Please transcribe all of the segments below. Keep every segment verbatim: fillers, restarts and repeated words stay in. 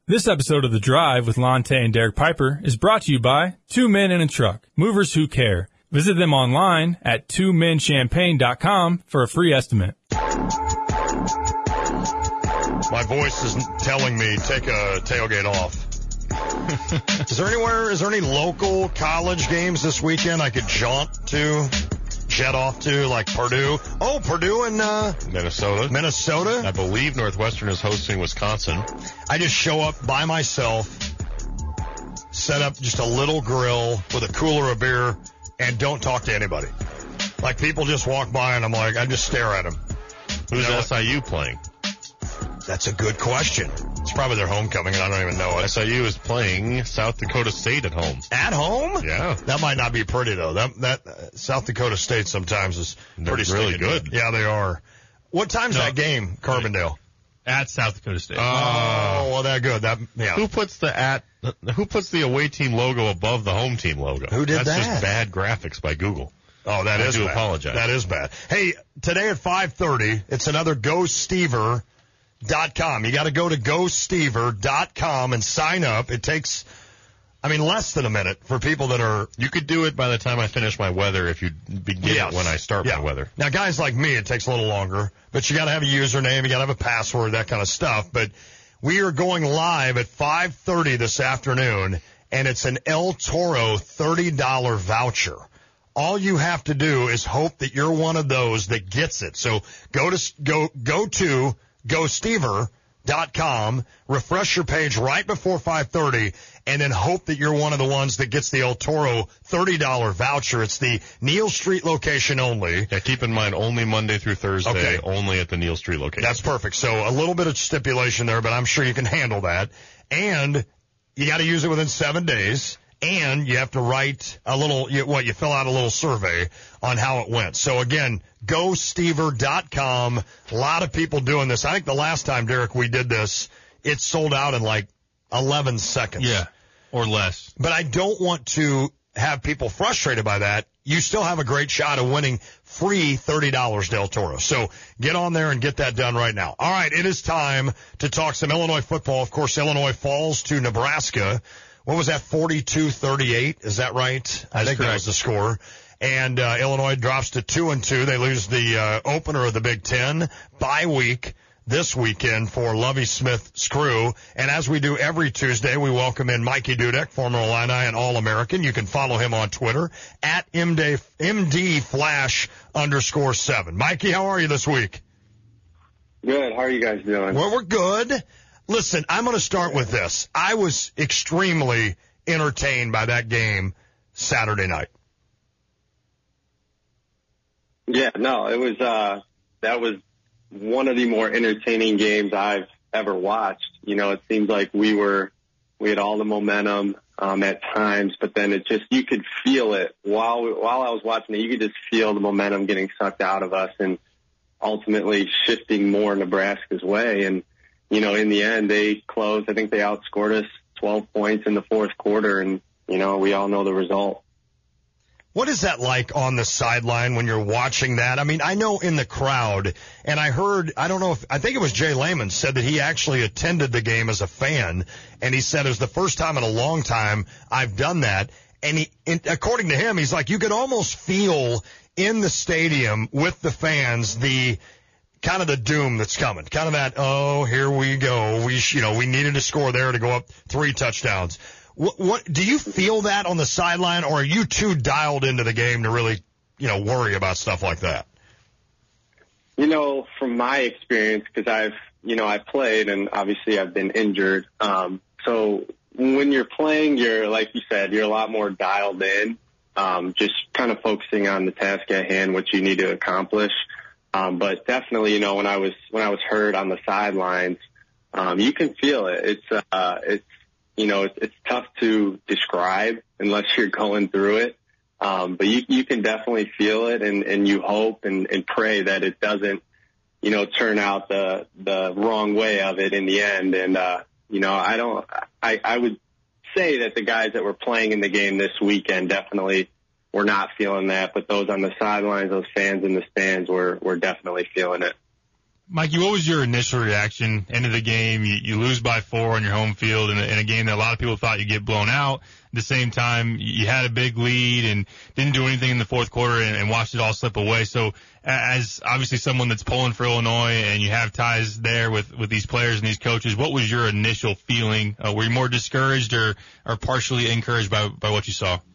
This episode of The Drive with Lante and Derek Piper is brought to you by Two Men in a Truck, movers who care. Visit them online at two men champagne dot com for a free estimate. My voice is telling me take a tailgate off. Is there anywhere, is there any local college games this weekend I could jaunt to, jet off to, like Purdue? Oh, Purdue and uh, Minnesota. Minnesota? I believe Northwestern is hosting Wisconsin. I just show up by myself, set up just a little grill with a cooler of beer, and don't talk to anybody. Like, people just walk by, and I'm like, I just stare at them. Who's You know, S I U playing? That's a good question. It's probably their homecoming, and I don't even know it. S I U is playing South Dakota State at home. At home? Yeah. That might not be pretty, though. That that uh, South Dakota State sometimes is They're pretty really stinking good. Yeah, they are. What time's No. that game, Carbondale? At South Dakota State. Oh, well, that good. That yeah. Who puts the at? Who puts the away team logo above the home team logo? Who did That's that? just bad graphics by Google. Oh, that I is do bad. apologize. That is bad. Hey, today at five thirty, it's another Go Stever dot com. You got to go to Go Stever dot com and sign up. It takes, I mean, less than a minute for people that are. You could do it by the time I finish my weather if you begin Yes. it when I start Yeah. my weather. Now, guys like me, it takes a little longer, but you got to have a username, you got to have a password, that kind of stuff. But we are going live at five thirty this afternoon, and it's an El Toro thirty dollars voucher. All you have to do is hope that you're one of those that gets it. So go to go go to Go Stever dot com, refresh your page right before five thirty, and then hope that you're one of the ones that gets the El Toro thirty dollars voucher. It's the Neal Street location only. Yeah, keep in mind, only Monday through Thursday, Okay. only at the Neal Street location. That's perfect. So a little bit of stipulation there, but I'm sure you can handle that. And you got to use it within seven days. And you have to write a little, you, what, you fill out a little survey on how it went. So again, Go Stever dot com. A lot of people doing this. I think the last time, Derek, we did this, it sold out in like eleven seconds. Yeah, or less. But I don't want to have people frustrated by that. You still have a great shot of winning free thirty dollars Del Toro. So get on there and get that done right now. All right, it is time to talk some Illinois football. Of course, Illinois falls to Nebraska. What was that, forty-two thirty-eight? Is that right? I That's think that correct. was the score. And uh, Illinois drops to two and two. They lose the uh, opener of the Big Ten bye week this weekend for Lovie Smith's crew. And as we do every Tuesday, we welcome in Mikey Dudek, former Illini and All-American. You can follow him on Twitter at M D Flash underscore seven. Mikey, how are you this week? Good. How are you guys doing? Well, we're good. Listen, I'm going to start with this. I was extremely entertained by that game Saturday night. Yeah, no, it was, uh, that was one of the more entertaining games I've ever watched. You know, it seemed like we were, we had all the momentum, um, at times, but then it just, you could feel it while, while I was watching it, you could just feel the momentum getting sucked out of us and ultimately shifting more Nebraska's way. And, you know, in the end, they closed. I think they outscored us twelve points in the fourth quarter, and, you know, we all know the result. What is that like on the sideline when you're watching that? I mean, I know in the crowd, and I heard, I don't know if, I think it was Jay Lehman said that he actually attended the game as a fan, and he said it was the first time in a long time I've done that. And he, and according to him, he's like, you could almost feel in the stadium with the fans the kind of the doom that's coming, kind of that, oh, here we go. We, sh- you know, we needed to score there to go up three touchdowns. What, what do you feel that on the sideline, or are you too dialed into the game to really, you know, worry about stuff like that? You know, from my experience, because I've, you know, I played and obviously I've been injured. Um, so when you're playing, you're, like you said, you're a lot more dialed in, um, just kind of focusing on the task at hand, what you need to accomplish. Um, but definitely, you know, when I was, when I was hurt on the sidelines, um, you can feel it. It's, uh, it's, you know, it's, it's tough to describe unless you're going through it. Um, but you, you can definitely feel it, and, and you hope and, and pray that it doesn't, you know, turn out the, the wrong way of it in the end. And, uh, you know, I don't, I, I would say that the guys that were playing in the game this weekend definitely were not feeling that, but those on the sidelines, those fans in the stands were, were definitely feeling it. Mikey, what was your initial reaction into the game? You, you lose by four on your home field in a, in a game that a lot of people thought you'd get blown out. At the same time, you had a big lead and didn't do anything in the fourth quarter and, and watched it all slip away. So as obviously someone that's pulling for Illinois and you have ties there with, with these players and these coaches, what was your initial feeling? Uh, were you more discouraged or, or partially encouraged by, by what you saw?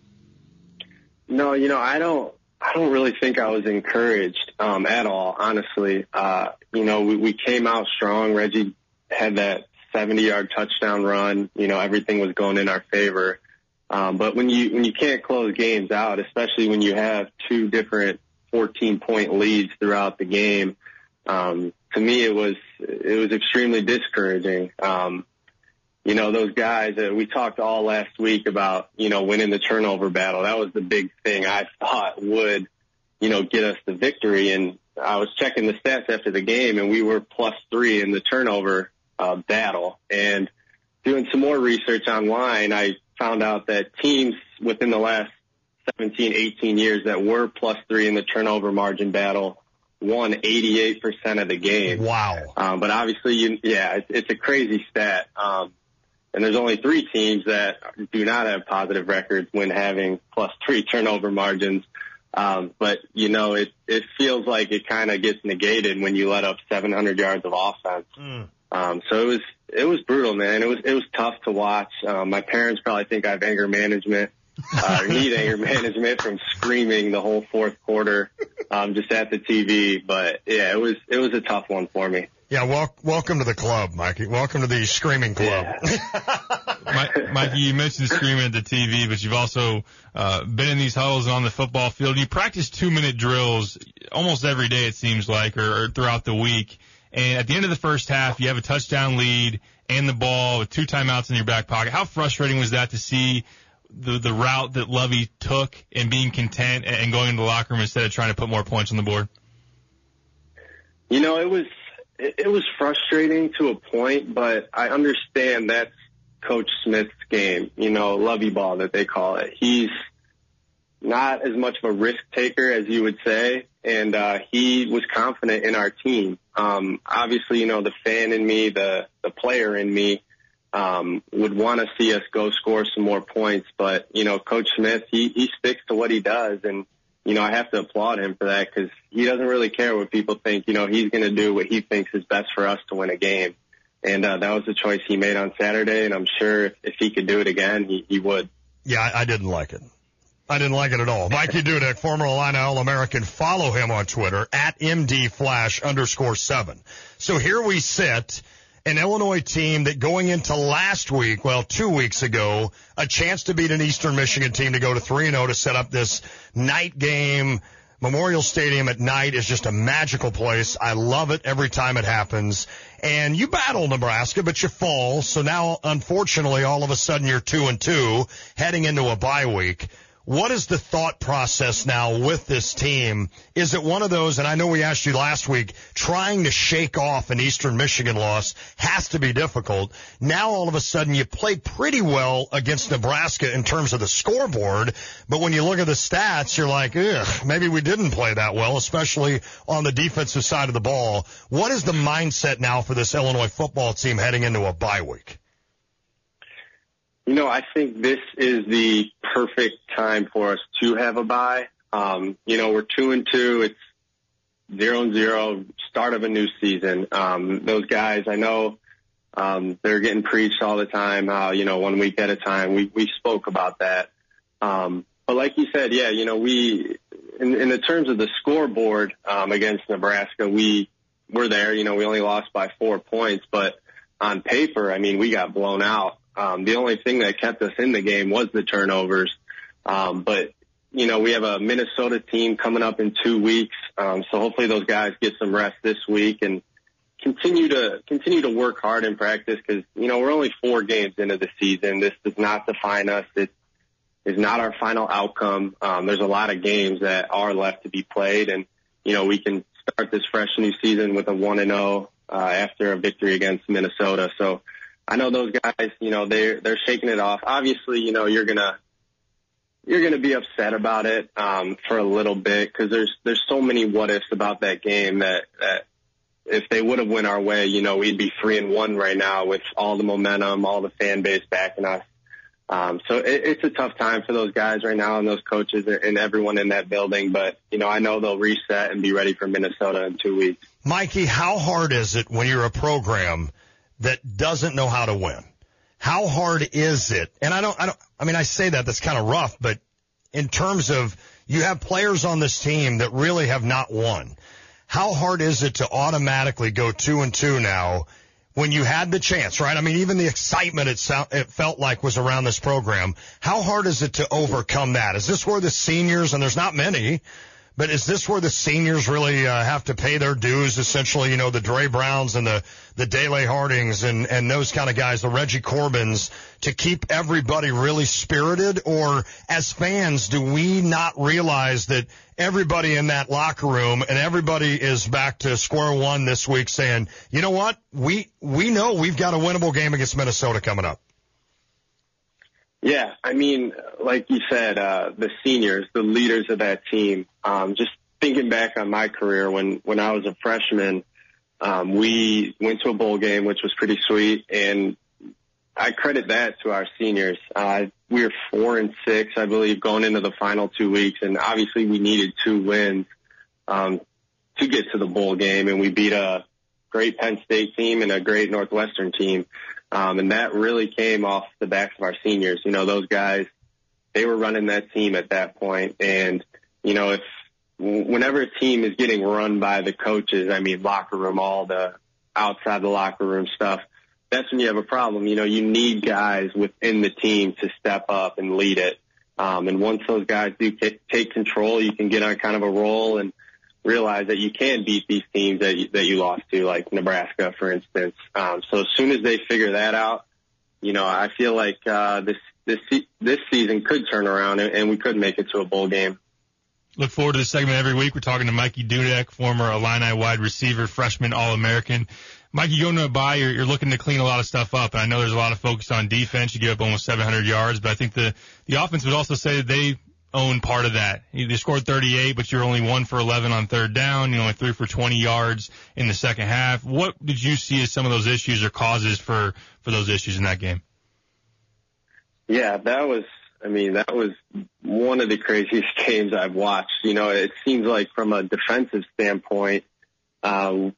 No, you know, I don't. I don't really think I was encouraged um, at all, honestly. Uh, you know, we, we came out strong. Reggie had that seventy-yard touchdown run. You know, everything was going in our favor. Um, but when you when you can't close games out, especially when you have two different fourteen-point leads throughout the game, um, to me it was it was extremely discouraging. Um, You know, those guys that we talked all last week about, you know, winning the turnover battle. That was the big thing I thought would, you know, get us the victory. And I was checking the stats after the game, and we were plus three in the turnover uh, battle. And doing some more research online, I found out that teams within the last seventeen, eighteen years that were plus three in the turnover margin battle won eighty-eight percent of the game. Wow. Um, but obviously, you, yeah, it's, it's a crazy stat. Um, And there's only three teams that do not have positive records when having plus three turnover margins. Um, but, you know, it, it feels like it kind of gets negated when you let up seven hundred yards of offense. Mm. Um, so it was, it was brutal, man. It was, it was tough to watch. Um, my parents probably think I have anger management, uh, need anger management from screaming the whole fourth quarter, um, just at the T V. But yeah, it was, it was a tough one for me. Yeah, wel- welcome to the club, Mikey. Welcome to the screaming club. Yeah. Mikey, you mentioned screaming at the T V, but you've also uh, been in these huddles and on the football field. You practice two-minute drills almost every day, it seems like, or, or throughout the week. And at the end of the first half, you have a touchdown lead and the ball with two timeouts in your back pocket. How frustrating was that to see the the route that Lovie took and being content and going into the locker room instead of trying to put more points on the board? You know, it was it, it was frustrating to a point, but I understand that's Coach Smith's game, you know, Lovie ball that they call it. He's not as much of a risk taker as you would say, and uh, he was confident in our team. Um, obviously, you know, the fan in me, the, the player in me, um, would want to see us go score some more points. But, you know, Coach Smith, he, he sticks to what he does. And, you know, I have to applaud him for that because he doesn't really care what people think. You know, he's going to do what he thinks is best for us to win a game. And uh, that was the choice he made on Saturday. And I'm sure if, if he could do it again, he, he would. Yeah, I, I didn't like it. I didn't like it at all. Mikey Dudek, former Illini All-American. Follow him on Twitter at mdflash underscore seven. So here we sit, an Illinois team that going into last week, well, two weeks ago, a chance to beat an Eastern Michigan team to go to three and oh to set up this night game. Memorial Stadium at night is just a magical place. I love it every time it happens. And you battle Nebraska, but you fall. So now, unfortunately, all of a sudden you're two and two heading into a bye week. What is the thought process now with this team? Is it one of those, and I know we asked you last week, trying to shake off an Eastern Michigan loss has to be difficult. Now all of a sudden you play pretty well against Nebraska in terms of the scoreboard, but when you look at the stats, you're like, ugh, maybe we didn't play that well, especially on the defensive side of the ball. What is the mindset now for this Illinois football team heading into a bye week? You know, I think this is the perfect time for us to have a bye. Um, you know, we're two and two. It's zero and zero, start of a new season. Um, those guys, I know, um, they're getting preached all the time, how, you know, one week at a time. We, we spoke about that. Um, but like you said, yeah, you know, we, in, in the terms of the scoreboard, um, against Nebraska, we were there. You know, we only lost by four points, but on paper, I mean, we got blown out. Um, the only thing that kept us in the game was the turnovers. Um, but, you know, we have a Minnesota team coming up in two weeks. Um, so hopefully those guys get some rest this week and continue to continue to work hard in practice because, you know, we're only four games into the season. This does not define us. It is not our final outcome. Um, there's a lot of games that are left to be played. And, you know, we can start this fresh new season with a one and oh uh, after a victory against Minnesota. So, I know those guys, you know, they're, they're shaking it off. Obviously, you know, you're going to, you're going to be upset about it, um, for a little bit because there's, there's so many what ifs about that game that, that, if they would have went our way, you know, we'd be three and one right now with all the momentum, all the fan base backing us. Um, so it, it's a tough time for those guys right now and those coaches and everyone in that building. But, you know, I know they'll reset and be ready for Minnesota in two weeks. Mikey, how hard is it when you're a program that doesn't know how to win? How hard is it? And I don't, I don't, I mean, I say that, that's kind of rough, but in terms of you have players on this team that really have not won. How hard is it to automatically go two and two now when you had the chance, right? I mean, even the excitement it, sound, it felt like was around this program. How hard is it to overcome that? Is this where the seniors, and there's not many, but is this where the seniors really uh, have to pay their dues, essentially, you know, the Dre Browns and the, the Dele Hardings and, and those kind of guys, the Reggie Corbins, to keep everybody really spirited? Or as fans, do we not realize that everybody in that locker room and everybody is back to square one this week saying, you know what, we we know we've got a winnable game against Minnesota coming up? Yeah, I mean, like you said, uh, the seniors, the leaders of that team, um, just thinking back on my career when, when I was a freshman, um, we went to a bowl game, which was pretty sweet, and I credit that to our seniors. Uh, we were four and six, I believe, going into the final two weeks, and obviously we needed two wins um, to get to the bowl game, and we beat a great Penn State team and a great Northwestern team. Um, and that really came off the backs of our seniors. You know, those guys, they were running that team at that point. And, you know, if whenever a team is getting run by the coaches, I mean, locker room, all the outside the locker room stuff, that's when you have a problem. You know, you need guys within the team to step up and lead it. Um, and once those guys do take, take control, you can get on kind of a roll and realize that you can beat these teams that you, that you lost to, like Nebraska, for instance. Um, so as soon as they figure that out, you know, I feel like uh, this this this season could turn around and, and we could make it to a bowl game. Look forward to this segment every week. We're talking to Mikey Dudek, former Illini wide receiver, freshman All-American. Mikey, going to a bye, you're, you're looking to clean a lot of stuff up. And I know there's a lot of focus on defense. You give up almost seven hundred yards, but I think the the offense would also say that they own part of that. They scored thirty-eight, but you're only one for eleven on third down. You only three for twenty yards in the second half. What did you see as some of those issues or causes for, for those issues in that game? Yeah, that was, I mean, that was one of the craziest games I've watched. You know, it seems like from a defensive standpoint, um,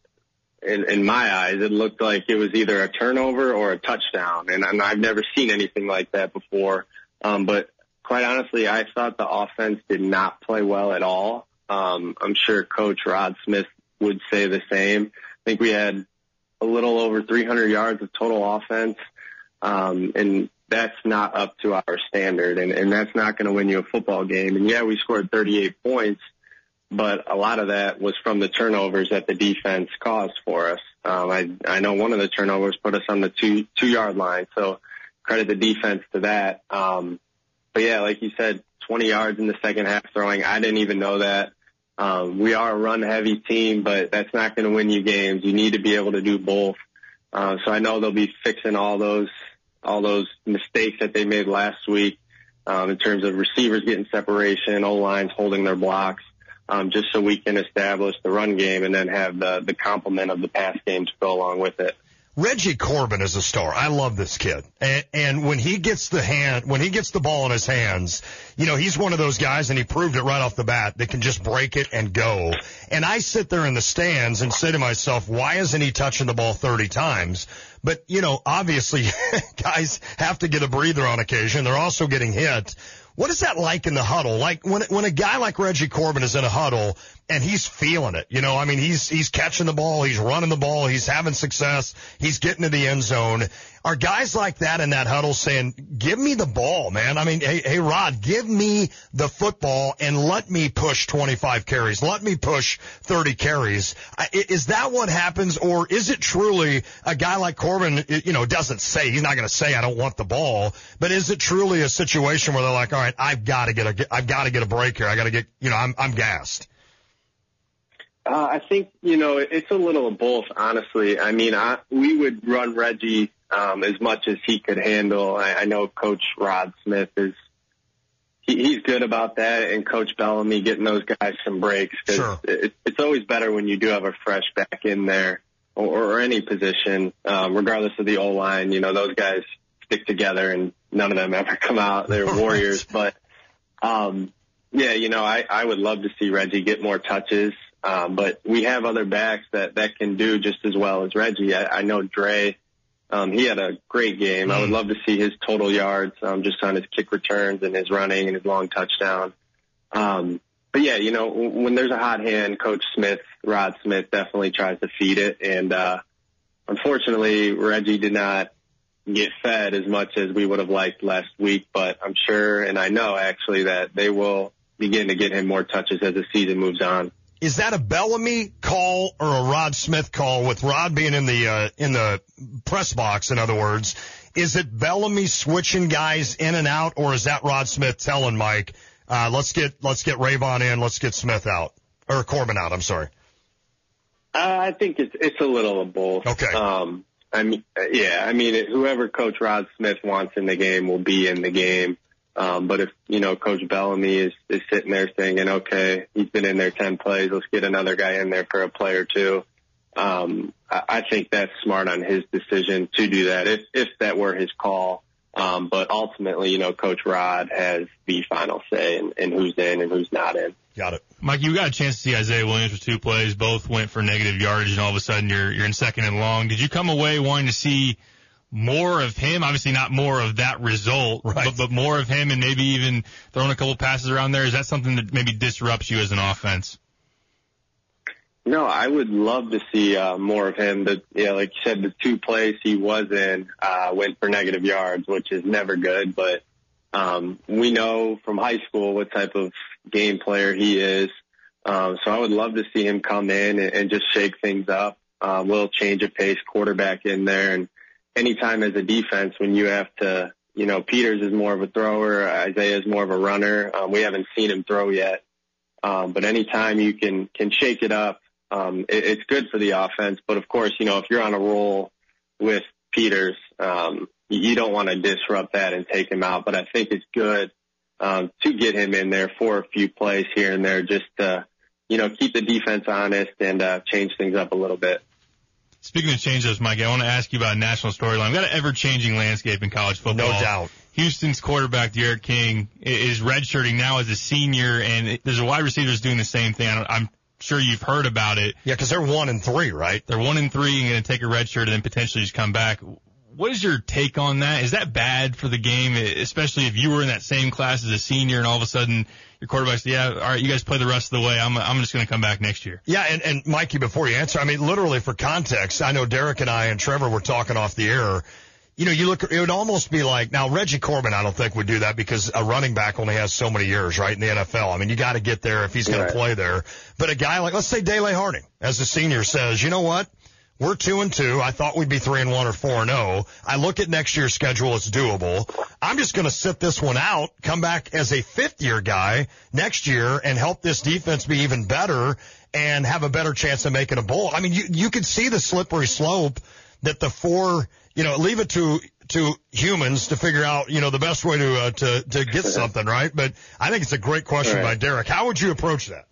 in, in my eyes, it looked like it was either a turnover or a touchdown. And, and I've never seen anything like that before. Um, but quite honestly, I thought the offense did not play well at all. Um, I'm sure Coach Rod Smith would say the same. I think we had a little over three hundred yards of total offense, um, and that's not up to our standard, and, and that's not going to win you a football game. And, yeah, we scored thirty-eight points, but a lot of that was from the turnovers that the defense caused for us. Um, I, I know one of the turnovers put us on the two, two-yard line, so credit the defense to that. Um, But, yeah, like you said, twenty yards in the second half throwing. I didn't even know that. Um, we are a run-heavy team, but that's not going to win you games. You need to be able to do both. Uh, so I know they'll be fixing all those all those mistakes that they made last week um, in terms of receivers getting separation, O-lines holding their blocks, um, just so we can establish the run game and then have the, the complement of the pass game to go along with it. Reggie Corbin is a star. I love this kid. And, and when he gets the hand, when he gets the ball in his hands, you know, he's one of those guys, and he proved it right off the bat, that can just break it and go. And I sit there in the stands and say to myself, why isn't he touching the ball thirty times? But, you know, obviously guys have to get a breather on occasion. They're also getting hit. What is that like in the huddle? Like when when a guy like Reggie Corbin is in a huddle and he's feeling it, you know, I mean, he's he's catching the ball, he's running the ball, he's having success, he's getting to the end zone. Are guys like that in that huddle saying, give me the ball, man? I mean, hey, hey, Rod, give me the football and let me push twenty-five carries. Let me push thirty carries. Is that what happens, or is it truly a guy like Corbin, you know, doesn't say, he's not going to say I don't want the ball, but is it truly a situation where they're like, all right, I've got to get a, I've got to get a break here. I got to get, you know, I'm, I'm gassed. Uh, I think, you know, it's a little of both, honestly. I mean, I, we would run Reggie um, as much as he could handle. I, I know Coach Rod Smith is he, he's good about that, and Coach Bellamy getting those guys some breaks. Cause Sure. it, it's always better when you do have a fresh back in there, or, or any position, um, regardless of the O-line. You know, those guys stick together, and none of them ever come out. They're warriors. But, um, yeah, you know, I, I would love to see Reggie get more touches. Um, but we have other backs that, that can do just as well as Reggie. I, I know Dre, um, he had a great game. Mm. I would love to see his total yards, um, just on his kick returns and his running and his long touchdown. Um, but yeah, you know, when there's a hot hand, Coach Smith, Rod Smith definitely tries to feed it. And, uh, unfortunately, Reggie did not get fed as much as we would have liked last week, but I'm sure, and I know actually, that they will begin to get him more touches as the season moves on. Is that a Bellamy call or a Rod Smith call, with Rod being in the uh, in the press box, in other words? Is it Bellamy switching guys in and out, or is that Rod Smith telling Mike, uh, let's get let's get Rayvon in, let's get Smith out, or Corbin out, I'm sorry? Uh, I think it's it's a little of both. Okay. Um, I mean, yeah, I mean, whoever Coach Rod Smith wants in the game will be in the game. Um, but if, you know, Coach Bellamy is, is sitting there thinking, okay, he's been in there ten plays, let's get another guy in there for a play or two. Um, I, I think that's smart on his decision to do that, if, if that were his call. Um, but ultimately, you know, Coach Rod has the final say in, in who's in and who's not in. Got it. Mike, you got a chance to see Isaiah Williams with two plays. Both went for negative yardage, and all of a sudden you're, you're in second and long. Did you come away wanting to see more of him? Obviously not more of that result, right. but, but more of him, and maybe even throwing a couple passes around there. Is that something that maybe disrupts you as an offense? No, I would love to see uh, more of him. But yeah, like you said, the two plays he was in uh, went for negative yards, which is never good. But um, we know from high school what type of game player he is. Um, so I would love to see him come in and, and just shake things up. A uh, little change of pace, quarterback in there, and anytime as a defense when you have to, you know, Peters is more of a thrower, Isaiah is more of a runner. Um, we haven't seen him throw yet. Um, but anytime you can, can shake it up, um, it, it's good for the offense. But of course, you know, if you're on a roll with Peters, um, you don't want to disrupt that and take him out. But I think it's good, um, to get him in there for a few plays here and there, just to, you know, keep the defense honest and, uh, change things up a little bit. Speaking of change-ups, Mike, I want to ask you about a national storyline. We've got an ever-changing landscape in college football. No doubt. Houston's quarterback, D'Eriq King, is redshirting now as a senior, and there's a wide receiver that's doing the same thing. I'm sure you've heard about it. Yeah, because they're one and three, right? They're one and three and going to take a redshirt and then potentially just come back. What is your take on that? Is that bad for the game, especially if you were in that same class as a senior and all of a sudden your quarterback said, yeah, all right, you guys play the rest of the way. I'm I'm just going to come back next year. Yeah, and, and Mikey, before you answer, I mean, literally for context, I know Derek and I and Trevor were talking off the air. You know, you look, it would almost be like, now Reggie Corbin, I don't think would do that because a running back only has so many years, right, in the N F L. I mean, you got to get there if he's going right. to play there. But a guy like, let's say Dele Harding, as a senior, says, you know what? We're two and two. I thought we'd be three and one or four and oh. I look at next year's schedule. It's doable. I'm just going to sit this one out, come back as a fifth year guy next year and help this defense be even better and have a better chance of making a bowl. I mean, you, you could see the slippery slope that the four, you know, leave it to, to humans to figure out, you know, the best way to, uh, to, to get something, right? But I think it's a great question right. by Derek. How would you approach that?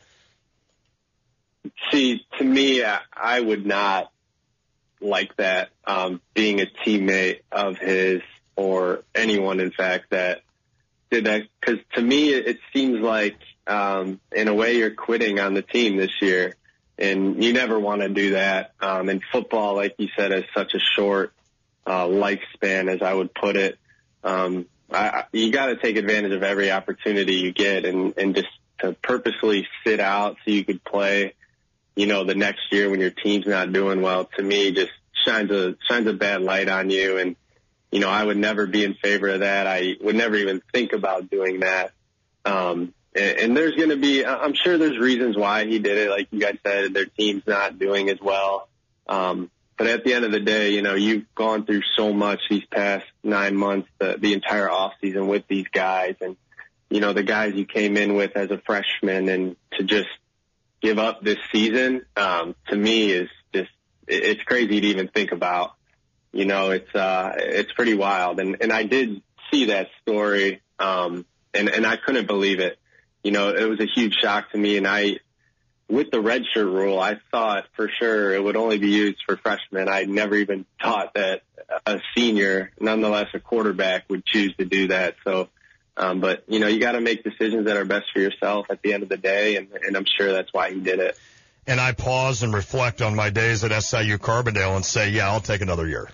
See, to me, I would not like that, um, being a teammate of his or anyone, in fact, that did that. Because to me, it seems like, um, in a way, you're quitting on the team this year, and you never want to do that. Um, and football, like you said, is such a short uh, lifespan, as I would put it. Um, I, you got to take advantage of every opportunity you get, and, and just to purposely sit out so you could play, you know, the next year when your team's not doing well, to me, just shines a, shines a bad light on you. And, you know, I would never be in favor of that. I would never even think about doing that. Um, and, and there's going to be, I'm sure there's reasons why he did it. Like you guys said, their team's not doing as well. Um, but at the end of the day, you know, you've gone through so much these past nine months, the, the entire off season with these guys, and, you know, the guys you came in with as a freshman, and to just give up this season, um, to me is just, it's crazy to even think about. You know, it's, uh, it's pretty wild. And, and I did see that story, um, and, and I couldn't believe it. You know, it was a huge shock to me. And I, with the redshirt rule, I thought for sure it would only be used for freshmen. I never even thought that a senior, nonetheless a quarterback, would choose to do that. So, um, but, you know, you got to make decisions that are best for yourself at the end of the day, and, and I'm sure that's why he did it. And I pause and reflect on my days at S I U Carbondale and say, yeah, I'll take another year.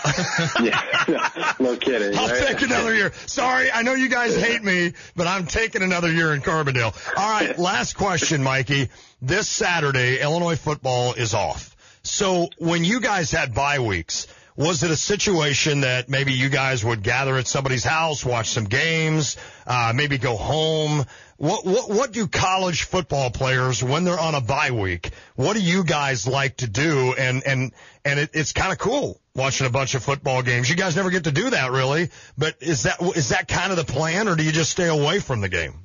Yeah, no, no kidding. I'll right? take another year. Sorry, I know you guys hate me, but I'm taking another year in Carbondale. All right, last question, Mikey. This Saturday, Illinois football is off. So when you guys had bye weeks, was it a situation that maybe you guys would gather at somebody's house, watch some games, uh, maybe go home? What, what, what do college football players, when they're on a bye week, what do you guys like to do? And, and, and it, it's kind of cool watching a bunch of football games. You guys never get to do that really, but is that, is that kind of the plan, or do you just stay away from the game?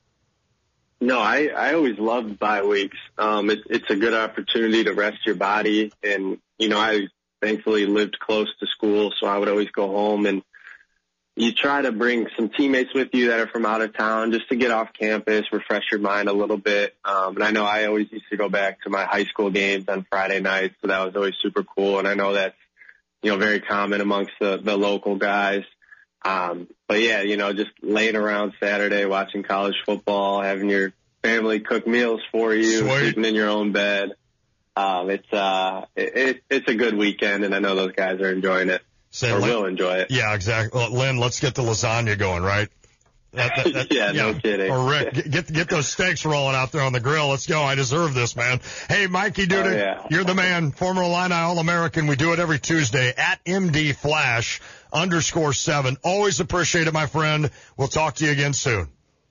No, I, I always loved bye weeks. Um, it, it's a good opportunity to rest your body. And, you know, I thankfully lived close to school, so I would always go home, and you try to bring some teammates with you that are from out of town just to get off campus, refresh your mind a little bit. Um, and I know I always used to go back to my high school games on Friday nights, so that was always super cool. And I know that's, you know, very common amongst the, the local guys. Um, but yeah, you know, just laying around Saturday, watching college football, having your family cook meals for you, Sweet. sleeping in your own bed. Um, it's, uh, it, it's a good weekend, and I know those guys are enjoying it. Say, or Lynn, will enjoy it. Yeah, exactly. Well, Lynn, let's get the lasagna going, right? That, that, that, yeah, no kidding. Or Rick, get, get get those steaks rolling out there on the grill. Let's go. I deserve this, man. Hey, Mikey Dudick, oh, yeah. You're the man. Former Illini All-American. We do it every Tuesday at M D Flash underscore seven. Always appreciate it, my friend. We'll talk to you again soon.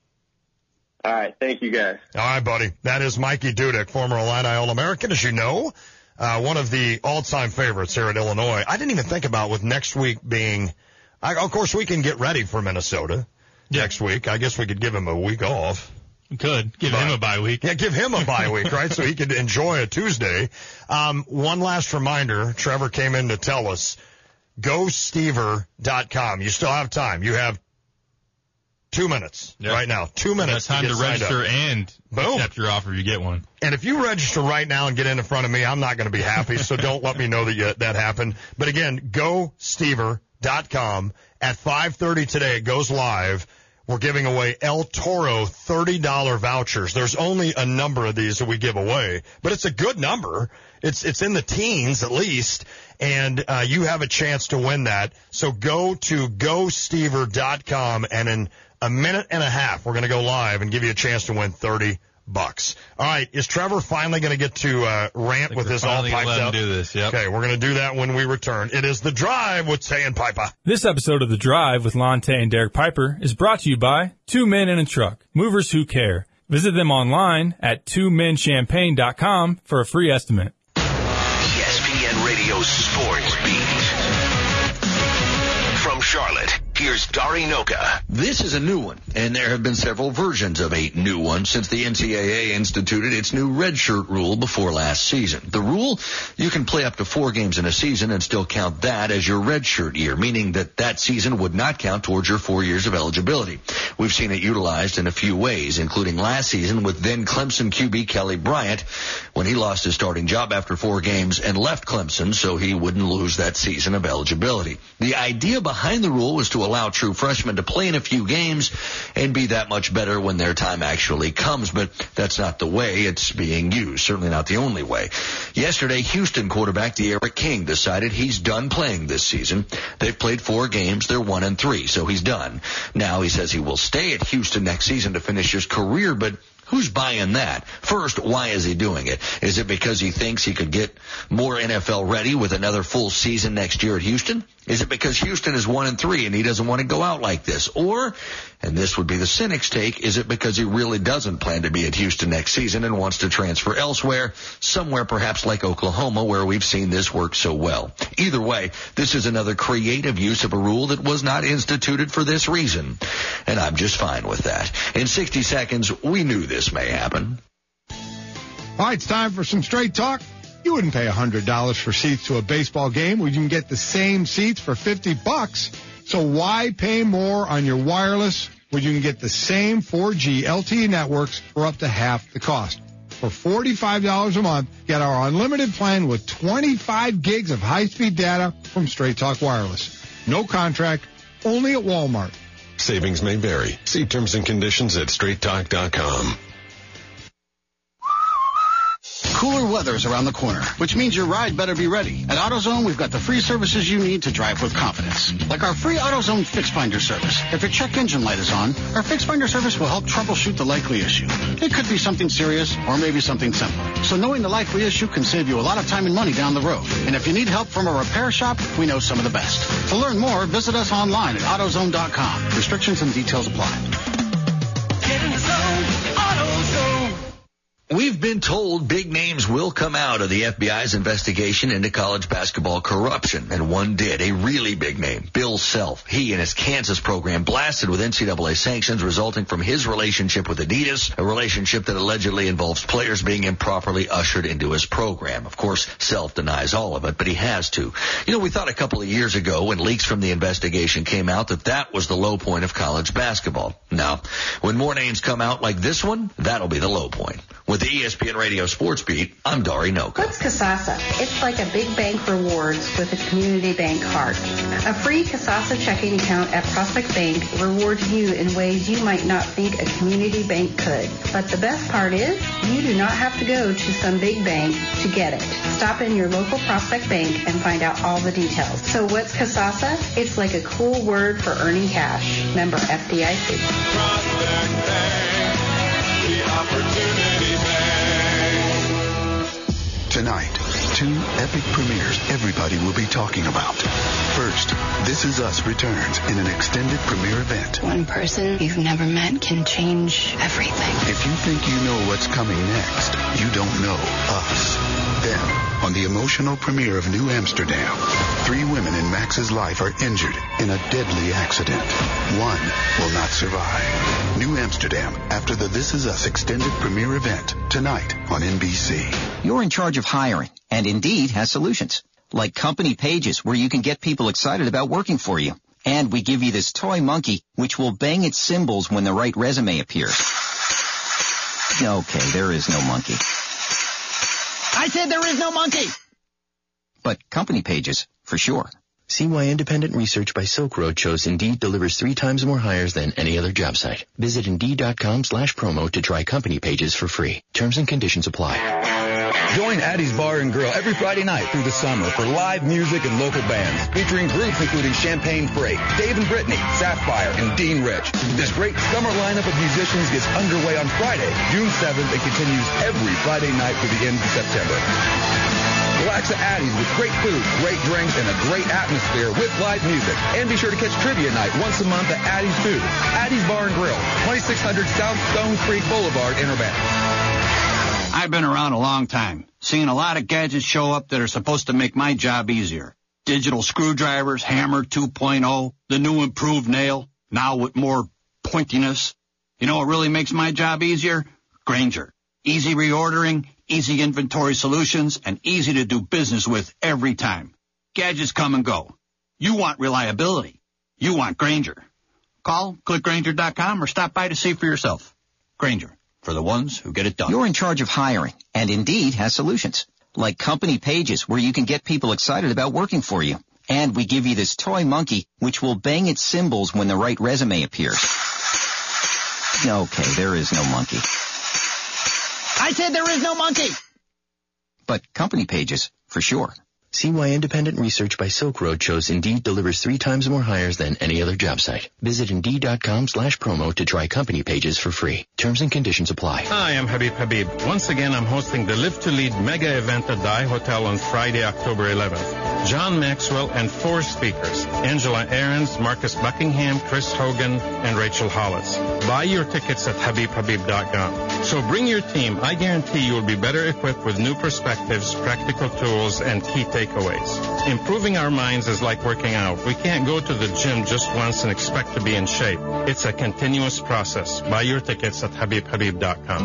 All right. Thank you, guys. All right, buddy. That is Mikey Dudick, former Illini All-American, as you know. Uh, one of the all-time favorites here at Illinois. I didn't even think about with next week being, I, of course, we can get ready for Minnesota yeah. next week. I guess we could give him a week off. We could. Give but, him a bye week. Yeah, give him a bye week, right? So he could enjoy a Tuesday. Um, one last reminder. Trevor came in to tell us, go stever dot com. You still have time. You have two minutes yep. right now. Two minutes. Time to, to register and Boom. accept your offer if you get one. And if you register right now and get in in front of me, I'm not going to be happy, so don't let me know that you, that happened. But again, go stever dot com. At five thirty today, it goes live. We're giving away El Toro thirty dollars vouchers. There's only a number of these that we give away, but it's a good number. It's it's in the teens at least, and uh, you have a chance to win that. So go to go stever dot com, and in a minute and a half, we're going to go live and give you a chance to win thirty bucks. All right, is Trevor finally going to get to uh, rant with his all piped let up? Him do this, yep. Okay, we're going to do that when we return. It is The Drive with Tay and Piper. This episode of The Drive with Lon Tay and Derek Piper is brought to you by Two Men in a Truck, movers who care. Visit them online at two men champagne dot com for a free estimate. E S P N Radio Sports Beat. From Charlotte, here's Dari Noka. This is a new one, and there have been several versions of a new one since the N C double A instituted its new redshirt rule before last season. The rule, you can play up to four games in a season and still count that as your redshirt year, meaning that that season would not count towards your four years of eligibility. We've seen it utilized in a few ways, including last season with then Clemson Q B Kelly Bryant when he lost his starting job after four games and left Clemson so he wouldn't lose that season of eligibility. The idea behind the rule was to allow true freshmen to play in a few games and be that much better when their time actually comes, but that's not the way it's being used, certainly not the only way. Yesterday, Houston quarterback D'Eriq King decided he's done playing this season. They've played four games, they're one and three, so he's done. Now he says he will stay at Houston next season to finish his career, but who's buying that? First, why is he doing it? Is it because he thinks he could get more N F L ready with another full season next year at Houston? Is it because Houston is one and three and he doesn't want to go out like this? Or, and this would be the cynic's take, is it because he really doesn't plan to be at Houston next season and wants to transfer elsewhere, somewhere perhaps like Oklahoma where we've seen this work so well? Either way, this is another creative use of a rule that was not instituted for this reason. And I'm just fine with that. In sixty seconds, we knew this may happen. All right, it's time for some straight talk. You wouldn't pay one hundred dollars for seats to a baseball game when you can get the same seats for fifty bucks. So why pay more on your wireless where you can get the same four G L T E networks for up to half the cost. For forty-five dollars a month, get our unlimited plan with twenty-five gigs of high-speed data from Straight Talk Wireless. No contract, only at Walmart. Savings may vary. See terms and conditions at straight talk dot com. Cooler weather is around the corner, which means your ride better be ready. At AutoZone, we've got the free services you need to drive with confidence. Like our free AutoZone Fix Finder service. If your check engine light is on, our Fix Finder service will help troubleshoot the likely issue. It could be something serious or maybe something simple. So knowing the likely issue can save you a lot of time and money down the road. And if you need help from a repair shop, we know some of the best. To learn more, visit us online at AutoZone dot com. Restrictions and details apply. Get in the zone, AutoZone. We've been told big names will come out of the F B I's investigation into college basketball corruption, and one did, a really big name, Bill Self. He and his Kansas program blasted with N C double A sanctions resulting from his relationship with Adidas, a relationship that allegedly involves players being improperly ushered into his program. Of course, Self denies all of it, but he has to. You know, we thought a couple of years ago when leaks from the investigation came out that that was the low point of college basketball. Now, when more names come out like this one, that'll be the low point. With the E S P N Radio Sports Beat, I'm Dari Noka. What's Kasasa? It's like a big bank rewards with a community bank card. A free Kasasa checking account at Prospect Bank rewards you in ways you might not think a community bank could. But the best part is, you do not have to go to some big bank to get it. Stop in your local Prospect Bank and find out all the details. So what's Kasasa? It's like a cool word for earning cash. Member F D I C. Prospect Bank, the opportunity bank. Tonight, two epic premieres everybody will be talking about. First, This Is Us returns in an extended premiere event. One person you've never met can change everything. If you think you know what's coming next, you don't know us. Then, on the emotional premiere of New Amsterdam, three women in Max's life are injured in a deadly accident. One will not survive. New Amsterdam, after the This Is Us extended premiere event, tonight on N B C. You're in charge of hiring, and Indeed has solutions. Like Company Pages, where you can get people excited about working for you. And we give you this toy monkey, which will bang its cymbals when the right resume appears. Okay, there is no monkey. I said there is no monkey! But Company Pages, for sure. See why independent research by Silk Road shows Indeed delivers three times more hires than any other job site. Visit Indeed.com slash promo to try Company Pages for free. Terms and conditions apply. Join Addie's Bar and Grill every Friday night through the summer for live music and local bands, featuring groups including Champagne Freight, Dave and Brittany, Sapphire, and Dean Rich. This great summer lineup of musicians gets underway on Friday, June seventh, and continues every Friday night through the end of September. Relax at Addie's with great food, great drinks, and a great atmosphere with live music. And be sure to catch Trivia Night once a month at Addie's too. Addie's Bar and Grill, twenty-six hundred South Stones Creek Boulevard in Urbana. I've been around a long time, seeing a lot of gadgets show up that are supposed to make my job easier. Digital screwdrivers, Hammer two point oh, the new improved nail, now with more pointiness. You know what really makes my job easier? Grainger. Easy reordering, easy inventory solutions, and easy to do business with every time. Gadgets come and go. You want reliability. You want Grainger. Call, click Grainger dot com, or stop by to see for yourself. Grainger, for the ones who get it done. You're in charge of hiring, and Indeed has solutions. Like Company Pages, where you can get people excited about working for you. And we give you this toy monkey, which will bang its cymbals when the right resume appears. Okay, there is no monkey. I said there is no monkey! But Company Pages, for sure. See why independent research by Silk Road shows Indeed delivers three times more hires than any other job site. Visit Indeed.com slash promo to try Company Pages for free. Terms and conditions apply. Hi, I'm Habib Habib. Once again, I'm hosting the Live to Lead mega event at the I Hotel on Friday, October eleventh. John Maxwell and four speakers, Angela Ahrens, Marcus Buckingham, Chris Hogan, and Rachel Hollis. Buy your tickets at Habib Habib dot com. So bring your team. I guarantee you will be better equipped with new perspectives, practical tools, and key takeaways. Improving our minds is like working out. We can't go to the gym just once and expect to be in shape. It's a continuous process. Buy your tickets at Habib Habib dot com.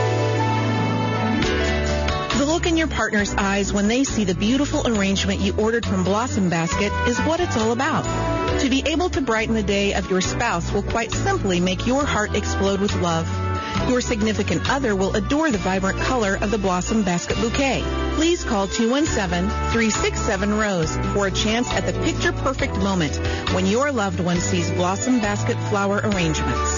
The look in your partner's eyes when they see the beautiful arrangement you ordered from Blossom Basket is what it's all about. To be able to brighten the day of your spouse will quite simply make your heart explode with love. Your significant other will adore the vibrant color of the Blossom Basket Bouquet. Please call two one seven, three six seven, ROSE for a chance at the picture-perfect moment when your loved one sees Blossom Basket flower arrangements.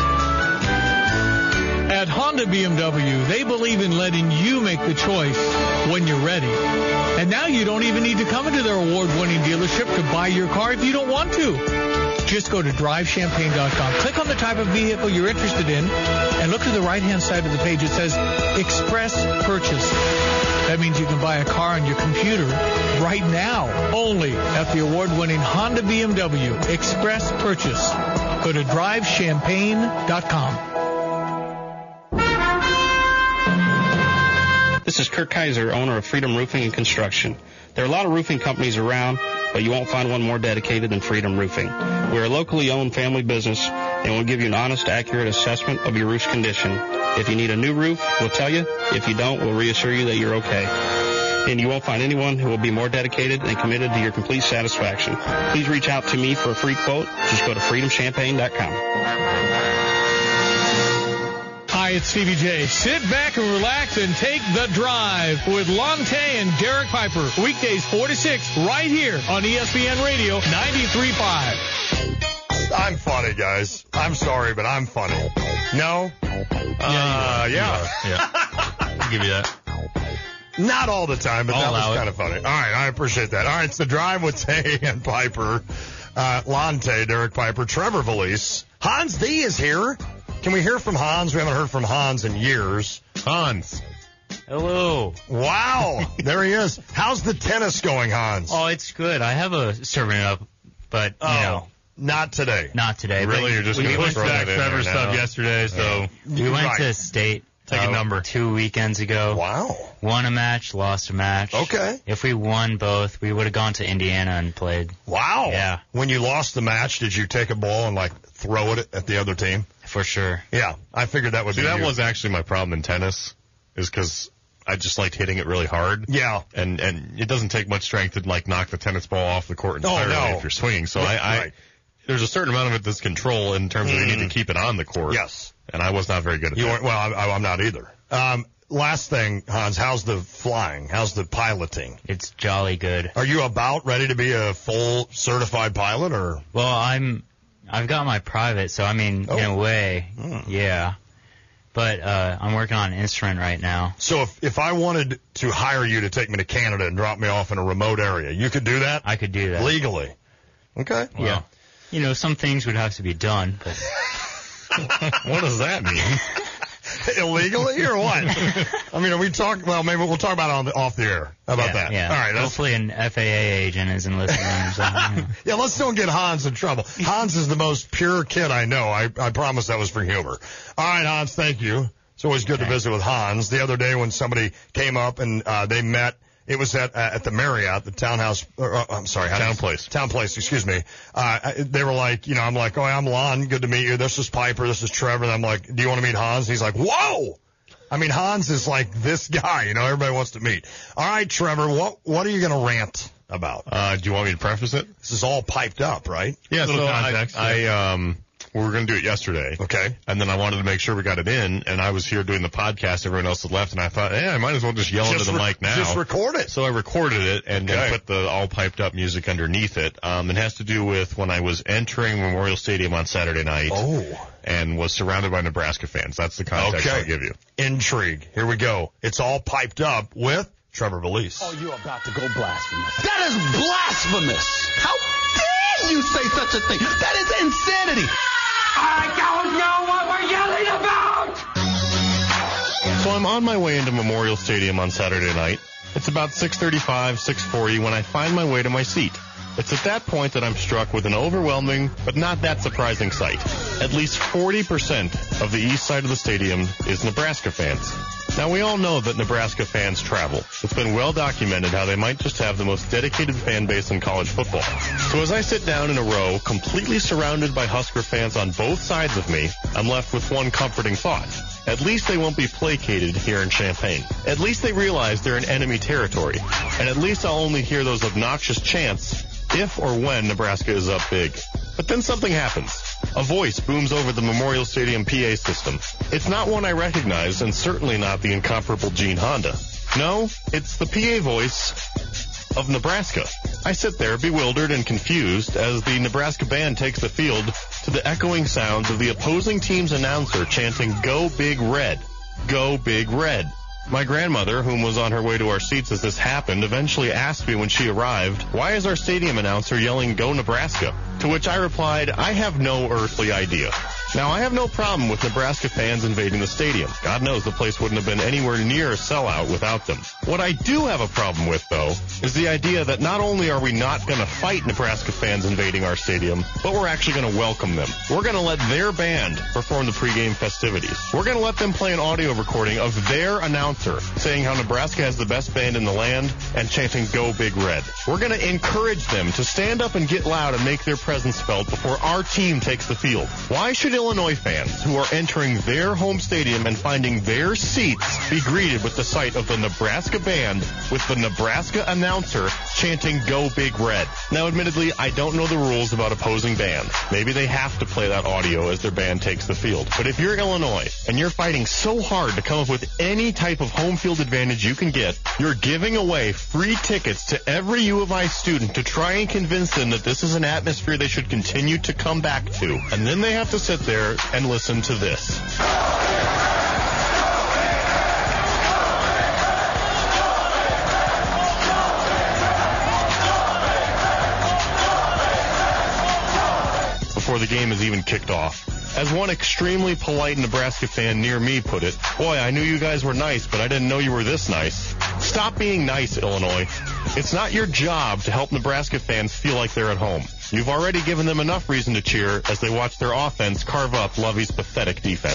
At Honda B M W, they believe in letting you make the choice when you're ready. And now you don't even need to come into their award-winning dealership to buy your car if you don't want to. Just go to drive champagne dot com. Click on the type of vehicle you're interested in and look to the right-hand side of the page. It says Express Purchase. That means you can buy a car on your computer right now, only at the award-winning Honda B M W Express Purchase. Go to drive champagne dot com. This is Kirk Kaiser, owner of Freedom Roofing and Construction. There are a lot of roofing companies around, but you won't find one more dedicated than Freedom Roofing. We're a locally owned family business, and we'll give you an honest, accurate assessment of your roof's condition. If you need a new roof, we'll tell you. If you don't, we'll reassure you that you're okay. And you won't find anyone who will be more dedicated and committed to your complete satisfaction. Please reach out to me for a free quote. Just go to freedom champagne dot com. Hi, it's Stevie J. Sit back and relax and take the drive with Lonte and Derek Piper. Weekdays four to six right here on E S P N Radio ninety-three point five. I'm funny, guys. I'm sorry, but I'm funny. No? Uh, yeah. Yeah. I'll give you that. Not all the time, but I'll that was kind of funny. All right, I appreciate that. All right, it's the drive with Tay and Piper. Uh, Lonte, Derek Piper, Trevor Valise. Hans D is here. Can we hear from Hans? We haven't heard from Hans in years. Hans. Hello. Wow. There he is. How's the tennis going, Hans? Oh, it's good. I have a serving it up, but, you oh, know. Not today. Not today. Really? You're just going to throw that in Trevor's there now. yesterday, so. We went right. to state. Take uh, a number. Two weekends ago. Wow. Won a match, lost a match. Okay. If we won both, we would have gone to Indiana and played. Wow. Yeah. When you lost the match, did you take a ball and, like, throw it at the other team? For sure. Yeah. I figured that would See, be that you. was actually my problem in tennis, is because I just liked hitting it really hard. Yeah. And and it doesn't take much strength to, like, knock the tennis ball off the court Oh, entirely no. if you're swinging. So Right, I, I right. there's a certain amount of it that's control in terms of you Mm. need to keep it on the court. Yes. And I was not very good at You that. weren't, well, I, I'm not either. Um, last thing, Hans, how's the flying? How's the piloting? It's jolly good. Are you about ready to be a full certified pilot, or? Well, I'm, I've got my private, so I mean, Oh. in a way, Mm. yeah. But, uh, I'm working on an instrument right now. So if, if I wanted to hire you to take me to Canada and drop me off in a remote area, you could do that? I could do that. Legally. Okay. Yeah. You know, some things would have to be done, but. What does that mean? Illegally or what? I mean, are we talking? Well, maybe we'll talk about it on the, off the air. How about yeah, that? Yeah. All right. That's, Hopefully an F A A agent isn't listening or something. yeah, let's don't get Hans in trouble. Hans is the most pure kid I know. I, I promise that was for humor. All right, Hans, thank you. It's always good okay. to visit with Hans. The other day when somebody came up and uh, they met, it was at uh, at the Marriott, the townhouse. Or, uh, I'm sorry, how Town do you- Place. Town Place. Excuse me. Uh, I- they were like, you know, I'm like, oh, I'm Lon. Good to meet you. This is Piper. This is Trevor. And I'm like, do you want to meet Hans? He's like, whoa. I mean, Hans is like this guy. You know, everybody wants to meet. All right, Trevor. What what are you going to rant about? Uh, do you want me to preface it? This is all piped up, right? Yeah, Little so context, I, yeah. I um, we were going to do it yesterday. Okay. And then I wanted to make sure we got it in, and I was here doing the podcast. Everyone else had left, and I thought, hey, I might as well just yell Just into the re- mic now. Just record it. So I recorded it and Okay. then put the all piped up music underneath it. Um, it has to do with when I was entering Memorial Stadium on Saturday night. Oh. And was surrounded by Nebraska fans. That's the context Okay. I'll give you. Intrigue. Here we go. It's all piped up with Trevor Valise. Oh, you're about to go blasphemous. That is blasphemous. How dare you say such a thing? That is insanity. I don't know what we're yelling about! So I'm on my way into Memorial Stadium on Saturday night. It's about six thirty-five, six forty when I find my way to my seat. It's at that point that I'm struck with an overwhelming, but not that surprising sight. At least forty percent of the east side of the stadium is Nebraska fans. Now, we all know that Nebraska fans travel. It's been well documented how they might just have the most dedicated fan base in college football. So as I sit down in a row, completely surrounded by Husker fans on both sides of me, I'm left with one comforting thought. At least they won't be placated here in Champaign. At least they realize they're in enemy territory. And at least I'll only hear those obnoxious chants if or when Nebraska is up big. But then something happens. A voice booms over the Memorial Stadium P A system. It's not one I recognize, and certainly not the incomparable Gene Honda. No, it's the P A voice of Nebraska. I sit there bewildered and confused as the Nebraska band takes the field to the echoing sounds of the opposing team's announcer chanting, "Go Big Red. Go Big Red." My grandmother, whom was on her way to our seats as this happened, eventually asked me when she arrived, "Why is our stadium announcer yelling, 'Go Nebraska'?" To which I replied, "I have no earthly idea." Now, I have no problem with Nebraska fans invading the stadium. God knows the place wouldn't have been anywhere near a sellout without them. What I do have a problem with, though, is the idea that not only are we not going to fight Nebraska fans invading our stadium, but we're actually going to welcome them. We're going to let their band perform the pregame festivities. We're going to let them play an audio recording of their announcer saying how Nebraska has the best band in the land and chanting, "Go Big Red." We're going to encourage them to stand up and get loud and make their presence felt before our team takes the field. Why should Illinois fans who are entering their home stadium and finding their seats be greeted with the sight of the Nebraska band with the Nebraska announcer chanting, "Go Big Red"? Now, admittedly, I don't know the rules about opposing bands. Maybe they have to play that audio as their band takes the field. But if you're Illinois and you're fighting so hard to come up with any type of home field advantage you can get, you're giving away free tickets to every U of I student to try and convince them that this is an atmosphere they should continue to come back to. And then they have to sit there and listen to this. Before the game is even kicked off. As one extremely polite Nebraska fan near me put it, "Boy, I knew you guys were nice, but I didn't know you were this nice." Stop being nice, Illinois. It's not your job to help Nebraska fans feel like they're at home. You've already given them enough reason to cheer as they watch their offense carve up Lovey's pathetic defense.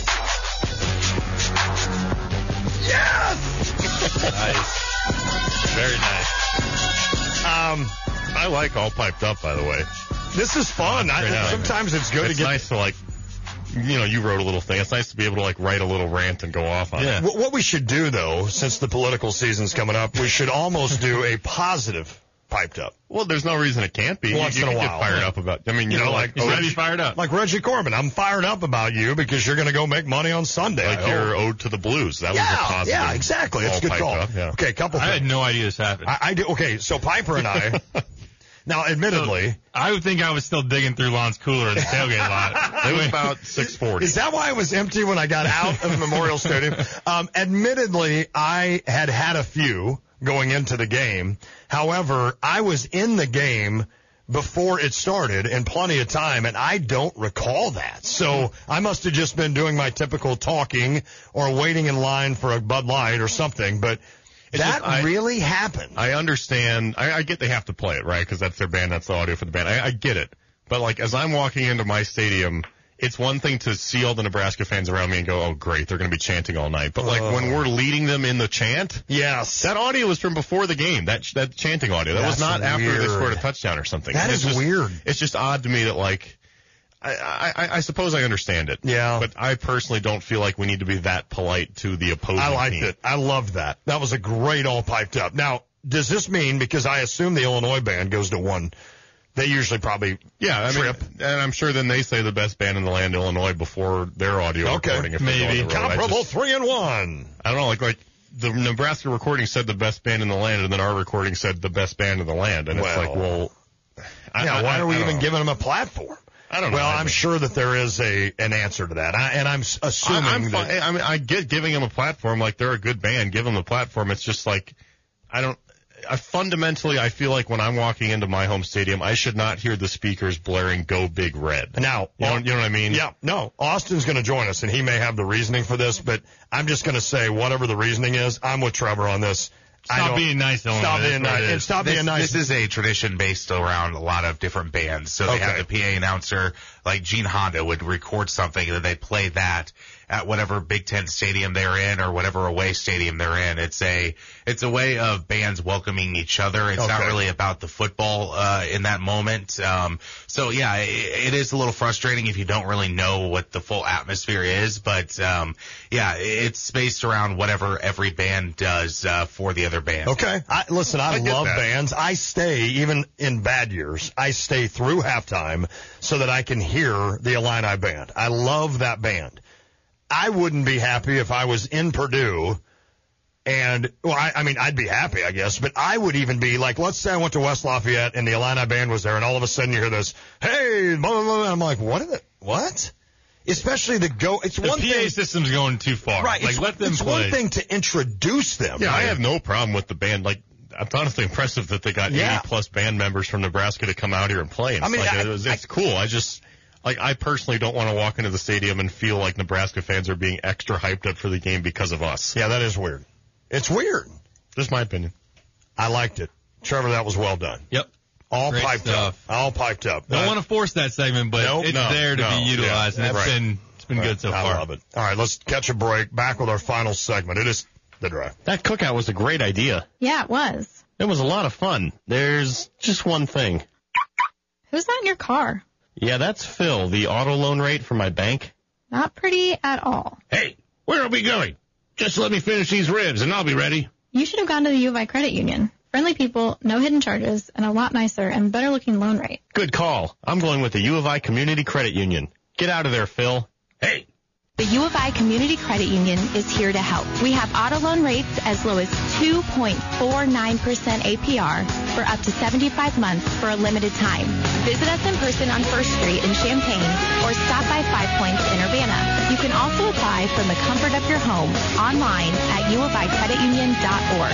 Yes! Nice. Very nice. Um, I like All Piped Up, by the way. This is fun. I, I sometimes it's good it's to get... nice to, like, you know, you wrote a little thing. It's nice to be able to, like, write a little rant and go off on yeah. it. What, what we should do, though, since the political season's coming up, we should almost do a positive Piped Up. Well, there's no reason it can't be. Once you, you in a can while. get fired up about. I mean, you, you know, know, like, like Reggie, fired up, like Reggie Corbin. I'm fired up about you because you're going to go make money on Sunday. Like your Ode to the Blues. That yeah, was a positive. Yeah, exactly. That's a good call. Up, yeah. Okay, a couple. I things. had no idea this happened. I, I do. Okay, so Piper and I. Now, admittedly, so, I would think I was still digging through Lon's cooler in the tailgate lot. It was about six forty. Is that why it was empty when I got out of Memorial Stadium? Um, admittedly, I had had a few going into the game. However, I was in the game before it started in plenty of time, and I don't recall that. So I must have just been doing my typical talking or waiting in line for a Bud Light or something, but it's that just, I, really happened. I understand. I, I get they have to play it, right, because that's their band, that's the audio for the band. I, I get it. But, like, as I'm walking into my stadium, it's one thing to see all the Nebraska fans around me and go, "Oh, great, they're going to be chanting all night." But, like, uh, when we're leading them in the chant, yes, that audio was from before the game, that that chanting audio. That That's was not weird. after they scored a touchdown or something. That is just, weird. It's just odd to me that, like, I, I, I suppose I understand it. Yeah. But I personally don't feel like we need to be that polite to the opposing I liked team. it. I loved that. That was a great all piped up. Now, does this mean, because I assume the Illinois band goes to one, they usually probably yeah, I trip. mean, and I'm sure then they say the best band in the land, Illinois, before their audio okay. recording. If maybe they go on the road. comparable just, three and one. I don't know, like like the Nebraska recording said the best band in the land, and then our recording said the best band in the land, and well, it's like, well, I, yeah, I, why I, are we I even know. giving them a platform? I don't know. Well, I I'm mean, sure that there is a an answer to that, I, and I'm assuming I, I'm that. fine. I mean, I get giving them a platform. Like, they're a good band. Give them the platform. It's just like, I don't. I fundamentally, I feel like when I'm walking into my home stadium, I should not hear the speakers blaring "Go Big Red." Now, you know, you know what I mean? Yeah. No, Austin's going to join us, and he may have the reasoning for this, but I'm just going to say whatever the reasoning is, I'm with Trevor on this. Stop being nice, Illinois. Stop being nice. And stop this, being nice. This is a tradition based around a lot of different bands. So they Okay. have the P A announcer, like Gene Honda would record something, and then they play that at whatever Big Ten stadium they're in or whatever away stadium they're in. It's a it's a way of bands welcoming each other. It's Okay. not really about the football uh, in that moment. Um, so yeah, it, it is a little frustrating if you don't really know what the full atmosphere is. But um, yeah, it's based around whatever every band does uh, for the other other band. Okay. I, listen, I, I get love that. bands. I stay, even in bad years, I stay through halftime so that I can hear the Illini band. I love that band. I wouldn't be happy if I was in Purdue and, well, I, I mean, I'd be happy, I guess, but I would even be like, let's say I went to West Lafayette and the Illini band was there and all of a sudden you hear this, hey, blah, blah, blah, and I'm like, what is it? What? Especially the go, it's the one P A thing. system's going too far. Right. Like, it's, let them it's play. one thing to introduce them. Yeah, right? I have no problem with the band. Like, it's honestly impressive that they got Yeah. eighty plus band members from Nebraska to come out here and play. And I mean, like, I- it was, it's cool. I just, like, I personally don't want to walk into the stadium and feel like Nebraska fans are being extra hyped up for the game because of us. Yeah, that is weird. It's weird. Just my opinion. I liked it. Trevor, that was well done. Yep. All Great piped stuff. up. All piped up. Don't Uh, want to force that segment, but Nope, it's no, there to no, be utilized, yeah, and it's right. been it's been good so I far. love it. All right, let's catch a break. Back with our final segment. It is the drive. That cookout was a great idea. Yeah, it was. It was a lot of fun. There's just one thing. Who's that in your car? Yeah, that's Phil, the auto loan rate for my bank. Not pretty at all. Hey, where are we going? Just let me finish these ribs and I'll be ready. You should have gone to the U of I Credit Union. Friendly people, no hidden charges, and a lot nicer and better looking loan rate. Good call. I'm going with the U of I Community Credit Union. Get out of there, Phil. Hey. The U of I Community Credit Union is here to help. We have auto loan rates as low as two point four nine percent A P R for up to seventy-five months for a limited time. Visit us in person on First Street in Champaign or stop by Five Points in Urbana. You can also apply from the comfort of your home online at u of i credit union dot org.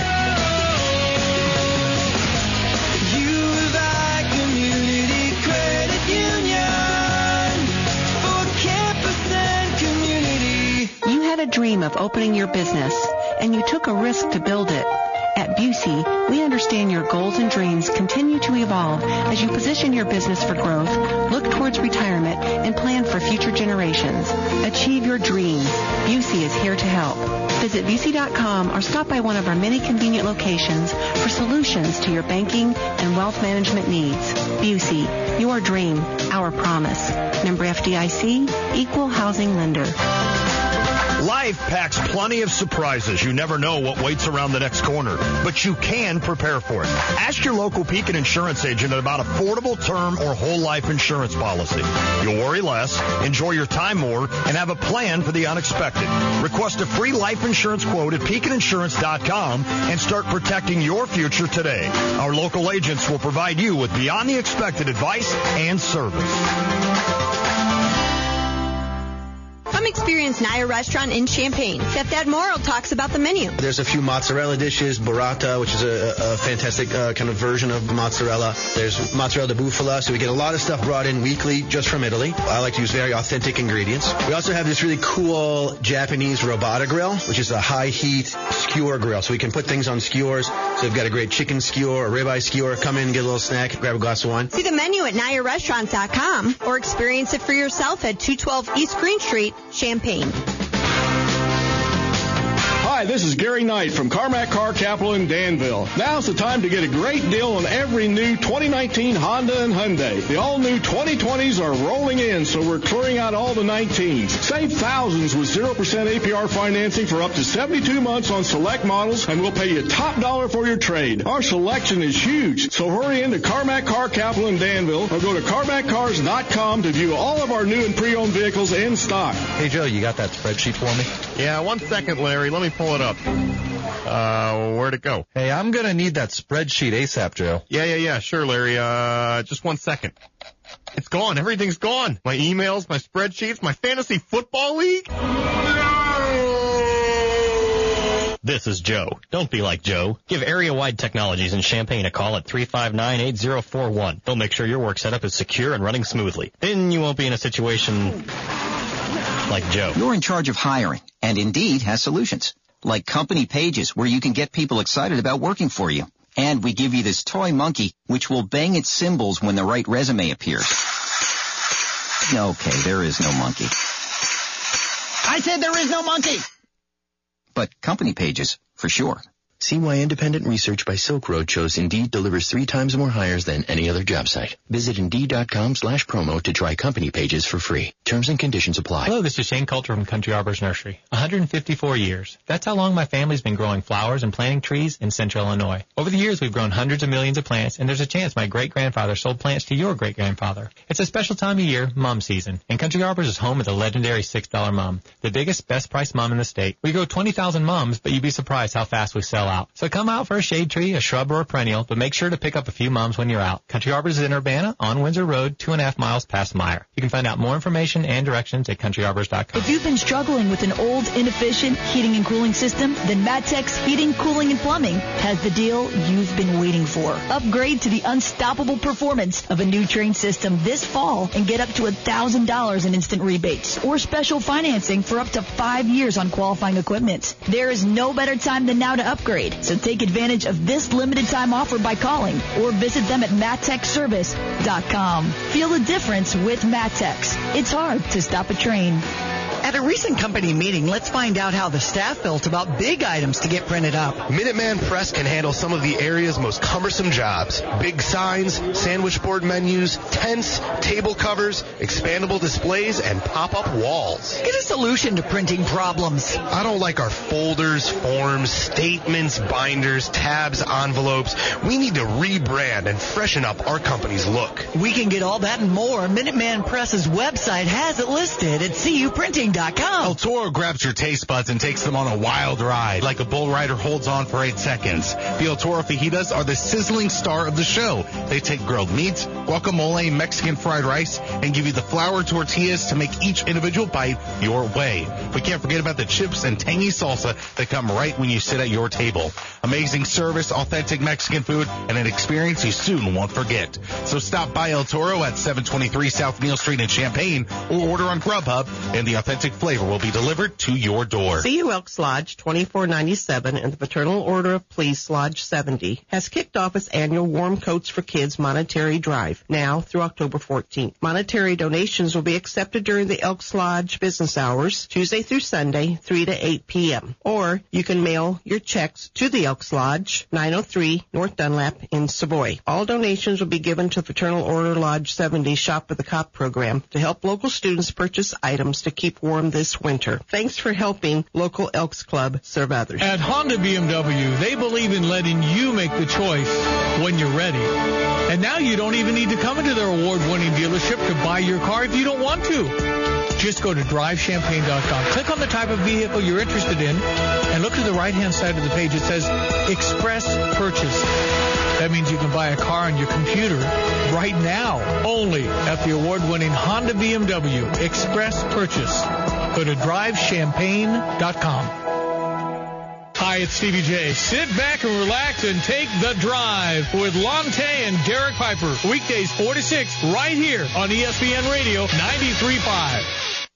U of I Community Credit Union for campus and community. You had a dream of opening your business, and you took a risk to build it. At Busey, we understand your goals and dreams continue to evolve as you position your business for growth, look towards retirement, and plan for future generations. Achieve your dreams. Busey is here to help. Visit Busey dot com or stop by one of our many convenient locations for solutions to your banking and wealth management needs. Busey, your dream, our promise. Member F D I C, Equal Housing Lender. Life packs plenty of surprises. You never know what waits around the next corner, but you can prepare for it. Ask your local Pekin insurance agent about affordable term or whole life insurance policy. You'll worry less, enjoy your time more, and have a plan for the unexpected. Request a free life insurance quote at pekin insurance dot com and start protecting your future today. Our local agents will provide you with beyond the expected advice and service. Come experience Naya Restaurant in Champaign. Chef Ed Morrow talks about the menu. There's a few mozzarella dishes, burrata, which is a, a fantastic uh, kind of version of mozzarella. There's mozzarella di bufala, so we get a lot of stuff brought in weekly just from Italy. I like to use very authentic ingredients. We also have this really cool Japanese robata grill, which is a high-heat skewer grill, so we can put things on skewers. So we've got a great chicken skewer, a ribeye skewer. Come in, get a little snack, grab a glass of wine. See the menu at naya restaurant dot com or experience it for yourself at two twelve East Green Street, Champaign. Hi, this is Gary Knight from Carmack Car Capital in Danville. Now's the time to get a great deal on every new twenty nineteen Honda and Hyundai. The all-new twenty twenties are rolling in, so we're clearing out all the nineteens. Save thousands with zero percent A P R financing for up to seventy-two months on select models, and we'll pay you top dollar for your trade. Our selection is huge, so hurry into Carmack Car Capital in Danville or go to carmack cars dot com to view all of our new and pre-owned vehicles in stock. Hey, Joe, you got that spreadsheet for me? Yeah, one second, Larry. Let me pull it up. Uh, where'd it go? Hey, I'm going to need that spreadsheet ASAP, Joe. Yeah, yeah, yeah. Sure, Larry. Uh, just one second. It's gone. Everything's gone. My emails, my spreadsheets, my fantasy football league. This is Joe. Don't be like Joe. Give Area Wide Technologies in Champaign a call at three five nine, eight zero four one. They'll make sure your work setup is secure and running smoothly. Then you won't be in a situation like Joe. You're in charge of hiring, and Indeed has solutions. Like Company Pages, where you can get people excited about working for you. And we give you this toy monkey, which will bang its cymbals when the right resume appears. Okay, there is no monkey. I said there is no monkey! But Company Pages, for sure. See why independent research by Silk Road shows Indeed delivers three times more hires than any other job site. Visit Indeed.com slash promo to try company pages for free. Terms and conditions apply. Hello, this is Shane Coulter from Country Arbors Nursery. one hundred fifty-four years. That's how long my family's been growing flowers and planting trees in central Illinois. Over the years, we've grown hundreds of millions of plants, and there's a chance my great-grandfather sold plants to your great-grandfather. It's a special time of year, mum season, and Country Arbors is home of the legendary six dollar mum, the biggest, best-priced mum in the state. We grow twenty thousand mums, but you'd be surprised how fast we sell out. So come out for a shade tree, a shrub, or a perennial, but make sure to pick up a few mums when you're out. Country Arbors is in Urbana on Windsor Road, two and a half miles past Meyer. You can find out more information and directions at country arbors dot com. If you've been struggling with an old, inefficient heating and cooling system, then Matex Heating, Cooling, and Plumbing has the deal you've been waiting for. Upgrade to the unstoppable performance of a new Train system this fall and get up to one thousand dollars in instant rebates or special financing for up to five years on qualifying equipment. There is no better time than now to upgrade, so take advantage of this limited time offer by calling or visit them at matex service dot com. Feel the difference with Matex. It's hard to stop a train. At a recent company meeting, let's find out how the staff felt about big items to get printed up. Minuteman Press can handle some of the area's most cumbersome jobs. Big signs, sandwich board menus, tents, table covers, expandable displays, and pop-up walls. Get a solution to printing problems. I don't like our folders, forms, statements, binders, tabs, envelopes. We need to rebrand and freshen up our company's look. We can get all that and more. Minuteman Press's website has it listed at C U printing dot com. El Toro grabs your taste buds and takes them on a wild ride, like a bull rider holds on for eight seconds. The El Toro fajitas are the sizzling star of the show. They take grilled meats, guacamole, Mexican fried rice, and give you the flour tortillas to make each individual bite your way. We can't forget about the chips and tangy salsa that come right when you sit at your table. Amazing service, authentic Mexican food, and an experience you soon won't forget. So stop by El Toro at seven twenty-three South Neal Street in Champaign or order on Grubhub, and the authentic flavor will be delivered to your door. C U Elks Lodge twenty-four ninety-seven and the Fraternal Order of Police Lodge seventy has kicked off its annual Warm Coats for Kids monetary drive now through October fourteenth. Monetary donations will be accepted during the Elks Lodge business hours, Tuesday through Sunday, three to eight p.m. Or you can mail your checks to the Elks Lodge, nine oh three North Dunlap in Savoy. All donations will be given to Fraternal Order Lodge seventy Shop with the Cop program to help local students purchase items to keep warm this winter. Thanks for helping local Elks Club serve others. At Honda B M W, they believe in letting you make the choice when you're ready. And now you don't even need to come into their award-winning dealership to buy your car if you don't want to. Just go to drive champagne dot com. Click on the type of vehicle you're interested in and look to the right-hand side of the page. It says Express Purchase. That means you can buy a car on your computer right now, only at the award-winning Honda B M W Express Purchase. Go to drive champagne dot com. Hi, it's Stevie J. Sit back and relax and take the drive with Lonte and Derek Piper. Weekdays four to six right here on E S P N Radio ninety-three point five.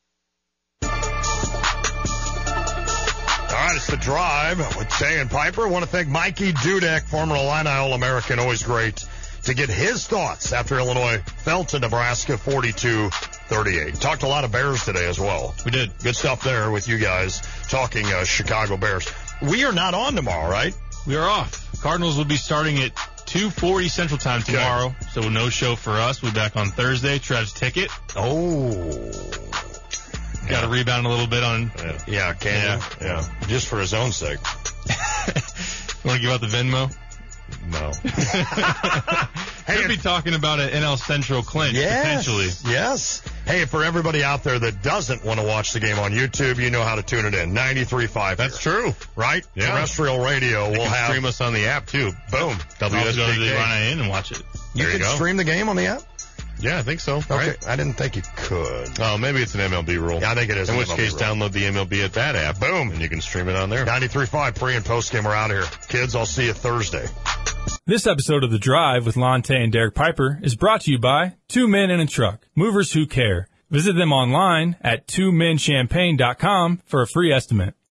All right, it's The Drive with Jay and Piper. I want to thank Mikey Dudek, former Illini All-American. Always great to get his thoughts after Illinois fell to Nebraska forty-two thirty-eight. Talked a lot of Bears today as well. We did. Good stuff there with you guys talking uh, Chicago Bears. We are not on tomorrow, right? We are off. Cardinals will be starting at two forty Central Time tomorrow, okay. So no show for us. We'll be back on Thursday. Trev's ticket. Oh. Got to rebound a little bit on. Yeah, yeah can yeah. you? Yeah. Just for his own sake. You want to give out the Venmo? No. Hey, we'll be talking about an N L Central clinch, yes, potentially. Yes. Hey, for everybody out there that doesn't want to watch the game on YouTube, you know how to tune it in. ninety-three point five. That's true. Right? Yeah. Terrestrial radio will have. Stream us on the app, too. Boom. W S J K. Go to the Run In and watch it. You there can you go. stream the game on the app? Yeah, I think so. Okay. Right? I didn't think you could. Oh, maybe it's an M L B rule. Yeah, I think it is. In an which M L B case, rule. download the M L B at that app. Boom. And you can stream it on there. ninety-three point five pre and post game. We're out of here. Kids, I'll see you Thursday. This episode of The Drive with Lonte and Derek Piper is brought to you by Two Men in a Truck, movers who care. Visit them online at two men champagne dot com for a free estimate.